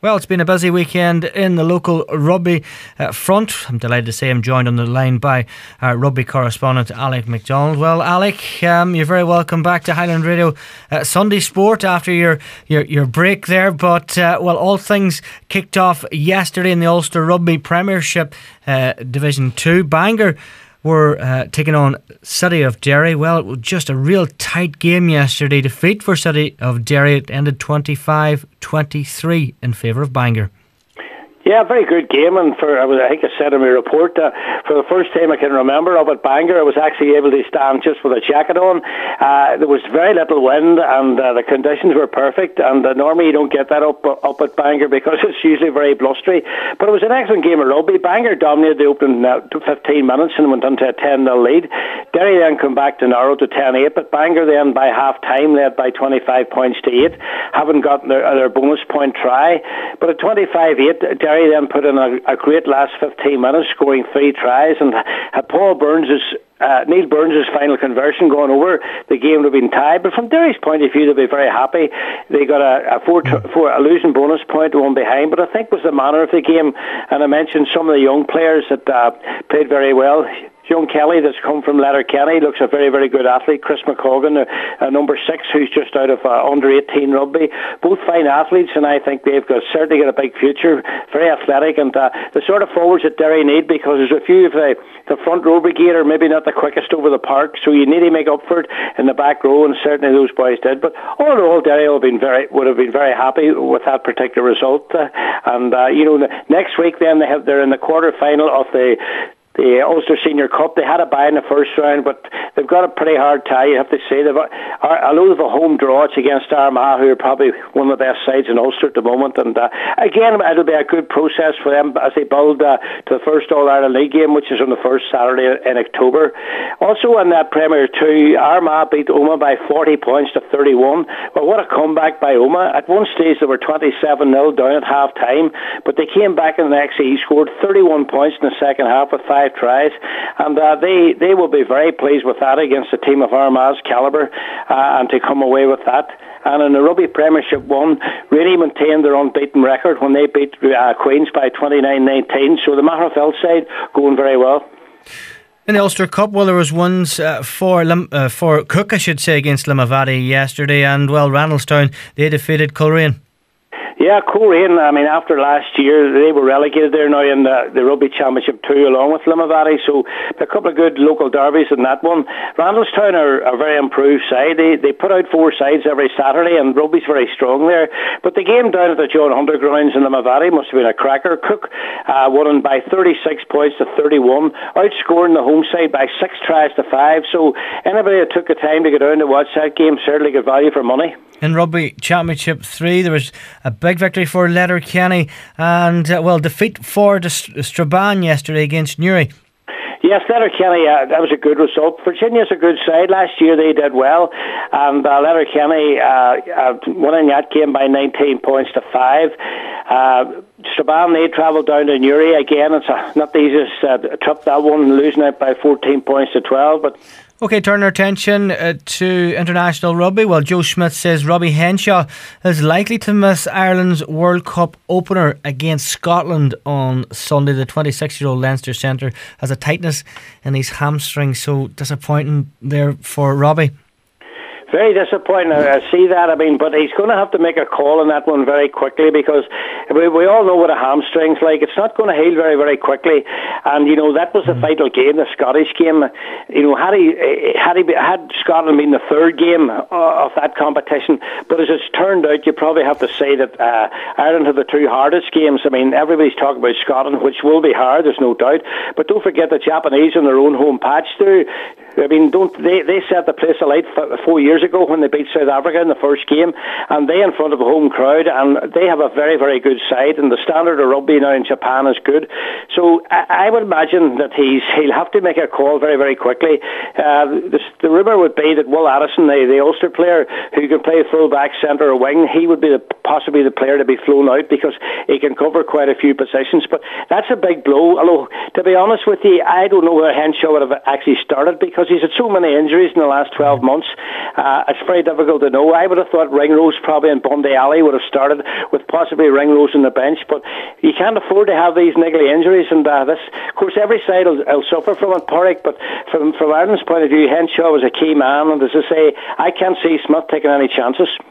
Well, it's been a busy weekend in the local rugby front. I'm delighted to say I'm joined on the line by rugby correspondent Alec McDonald. Well, Alec, you're very welcome back to Highland Radio Sunday Sport after your break there. But, all things kicked off yesterday in the Ulster Rugby Premiership Division 2. Bangor were taking on City of Derry. Well, it was just a real tight game yesterday. Defeat for City of Derry. It ended 25-23 in favour of Bangor. Yeah, very good game, and I think I said in my report, for the first time I can remember up at Bangor, I was actually able to stand just with a jacket on. There was very little wind, and the conditions were perfect, and normally you don't get that up at Bangor because it's usually very blustery. But it was an excellent game of rugby. Bangor dominated the opening 15 minutes and went into a 10-0 lead. Derry then come back to narrow to 10-8, but Bangor then by half-time led by 25 points to 8, haven't gotten their bonus point try. But at 25-8, Derry then put in a great last 15 minutes, scoring 3 tries, and had Neil Burns' final conversion going over, the game would have been tied. But from Derry's point of view, they'll be very happy. They got a losing bonus point, one behind, but I think was the manner of the game. And I mentioned some of the young players that played very well. Young Kelly, that's come from Letterkenny, looks a very, very good athlete. Chris McColgan, number 6, who's just out of under-18 rugby. Both fine athletes, and I think they've certainly got a big future. Very athletic, and the sort of forwards that Derry need, because there's a few of the front row brigade are maybe not the quickest over the park, so you need to make up for it in the back row, and certainly those boys did. But all in all, Derry would have been very happy with that particular result. Next week then they're in the quarter-final of the Ulster Senior Cup. They had a bye in the first round, but they've got a pretty hard tie, you have to say. Although they've a home draw, it's against Armagh, who are probably one of the best sides in Ulster at the moment. And again, it'll be a good process for them as they build to the first All-Ireland League game, which is on the first Saturday in October. Also in that Premier 2, Armagh beat Omagh by 40 points to 31. Well, what a comeback by Omagh. At one stage, they were 27-0 down at half-time, but they came back and actually scored 31 points in the second half with 5 tries, and they will be very pleased with that against a team of Armagh's calibre, and to come away with that. And in the Rugby Premiership 1, really maintained their unbeaten record when they beat Queens by 29-19, so the Magherafelt side going very well. In the Ulster Cup, well, there was ones for Cook, I should say, against Limavady yesterday, and Randalstown, they defeated Coleraine. Yeah, Coleraine, after last year, they were relegated there now in the Rugby Championship 2 along with Limavady, so a couple of good local derbies in that one. Randalstown are a very improved side. They put out 4 sides every Saturday, and rugby's very strong there. But the game down at the John Hunter grounds in Limavady must have been a cracker. Cook won by 36 points to 31, outscoring the home side by 6 tries to 5, so anybody that took the time to get down to watch that game certainly got value for money. In Rugby Championship 3, there was a big victory for Letterkenny and, defeat for Strabane yesterday against Newry. Yes, Letterkenny, that was a good result. Virginia's a good side. Last year they did well, and Letterkenny winning that game by 19 points to 5. Strabane, they travelled down to Newry. Again, it's not the easiest trip, that one, losing it by 14 points to 12, but... OK, turn our attention to international rugby. Well, Joe Schmidt says Robbie Henshaw is likely to miss Ireland's World Cup opener against Scotland on Sunday. The 26-year-old Leinster centre has a tightness in his hamstring, so disappointing there for Robbie. Very disappointing. I see that. But he's going to have to make a call on that one very quickly, because we all know what a hamstring's like. It's not going to heal very, very quickly. And that was the vital game, the Scottish game. Had Scotland been the third game of that competition, but as it's turned out, you probably have to say that Ireland had the 2 hardest games. Everybody's talking about Scotland, which will be hard, there's no doubt. But don't forget the Japanese on their own home patch there. They set the place alight 4 years ago when they beat South Africa in the first game, and they in front of a home crowd, and they have a very, very good side, and the standard of rugby now in Japan is good. So I would imagine that he'll have to make a call very, very quickly. The rumour would be that Will Addison, the Ulster player who can play full back, centre or wing, he would be possibly the player to be flown out, because he can cover quite a few positions. But that's a big blow. Although, to be honest with you, I don't know where Henshaw would have actually started, because he's had so many injuries in the last 12 months. It's very difficult to know. I would have thought Ringrose probably and Bundy Alley would have started with possibly Ringrose on the bench, but you can't afford to have these niggly injuries, and this, of course, every side will suffer from it, Pádraig, but from Ireland's point of view, Henshaw was a key man, and as I say, I can't see Smith taking any chances.